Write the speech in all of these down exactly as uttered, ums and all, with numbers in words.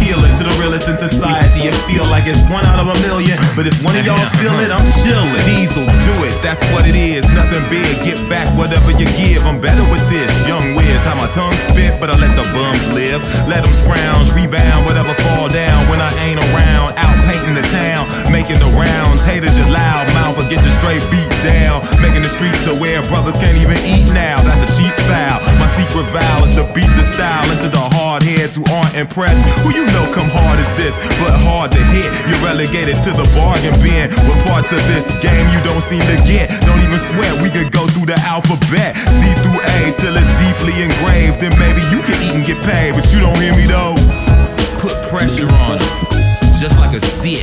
appealing to the realest in society. It feel like it's one out of a million, but if one of y'all feel it, I'm chillin'. Diesel, do it, that's what it is. Nothing big, get back whatever you give. I'm better with this, young Wiz. How my tongue spit, but I let the bums live. Let them scrounge, rebound, whatever fall down when I ain't around. Out painting the town, making the rounds. Haters, your loud mouth will get you straight beat down. Making the streets to where brothers can't even eat now. That's a cheap foul. My secret vow is to beat the style into the hard heads who aren't impressed. Who you know come hard as this, but hard to hit. You're relegated to the bargain bin. What parts of this game you don't seem to get? Don't even sweat, we could go through the alphabet, C through A till it's deeply engraved. Then maybe you can eat and get paid, but you don't hear me though. Put pressure on them, just like a zit.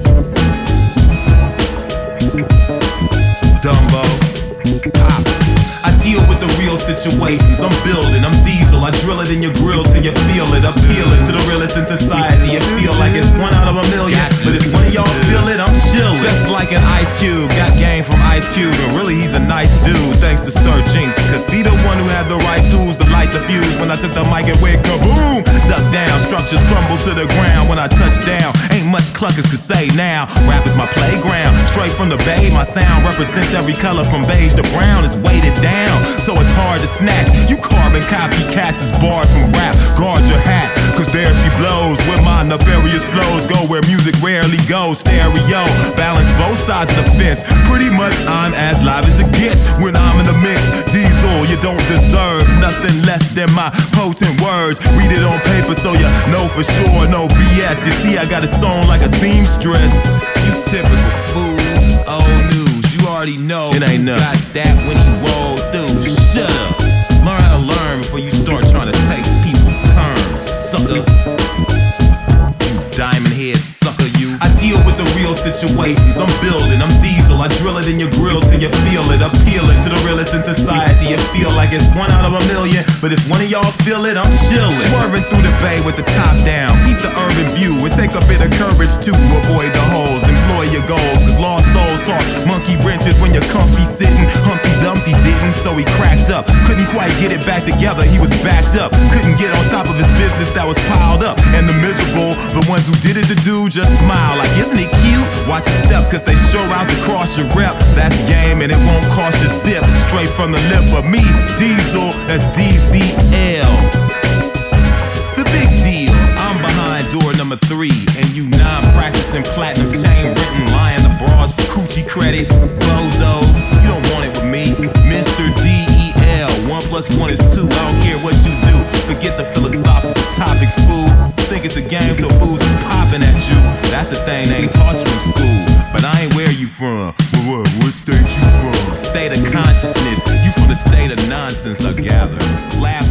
Dumbo, pop. I deal with the real situations, I'm building, I'm diesel. I drill it in your grill till you feel it. Appealing to the realest in society. It feel like it's one out of a million, but if one of y'all feel it, I'm chillin'. Just like an Ice Cube, got game from Ice Cube, and really he's a nice dude, thanks to Sir Jinx. Cause he the one who had the right tools to light the fuse. When I took the mic and went kaboom, duck down, structures crumble to the ground. When I touch down, ain't much cluckers could say now. Rap is my playground, straight from the bay. My sound represents every color from beige to brown. It's weighted down, so it's hard to snatch. You carbon copycats is barred from rap. Guard your hat, cause there she blows. Where my nefarious flows go, where music rarely goes. Stereo, balance both sides of the fence. Pretty much I'm as live as it gets when I'm in the mix. Diesel, you don't deserve nothing less than my potent words. Read it on paper so you know for sure, no B S. You see I got it sewn like a seamstress. You typical fools, it's old news. You already know it ain't nothing. Got that when he rolled through. Shut up, learn how to learn before you start trying to take people's turns, sucker. You diamond head sucker, you. I deal with the real situations, I'm building, I'm diesel. I drill it in your grill till you feel it. Appealing to the realest in society. It feel like it's one out of a million, but if one of y'all feel it, I'm chillin'. Swerving through the bay with the top down, keep the urban view. It take a bit of courage to avoid the holes. Employ your goals, cause lost souls toss monkey wrenches when you're comfy sitting. Humpty Dumpty didn't, so he cracked up. Couldn't quite get it back together, he was backed up. Couldn't get on top of his business that was piled up. And the miserable, the ones who did it to do, just smile like, isn't it cute? Watch your step, cause they sure out to cross your rep. That's game and it won't cost you sip. Straight from the lip of me, Diesel, that's D C L. The big deal, I'm behind door number three. And you non-practicing platinum chain written, lying the broads for coochie credit. Bozos, you don't want it with me. Mister D E L, one plus one is two. I don't care what you do, forget the philosophical topics, fool. Think it's a game till fools is popping at you. That's the thing they ain't taught you in school. But I ain't where you from. Well, what, what state you from? State of consciousness, you from the state of nonsense, I gather. Laugh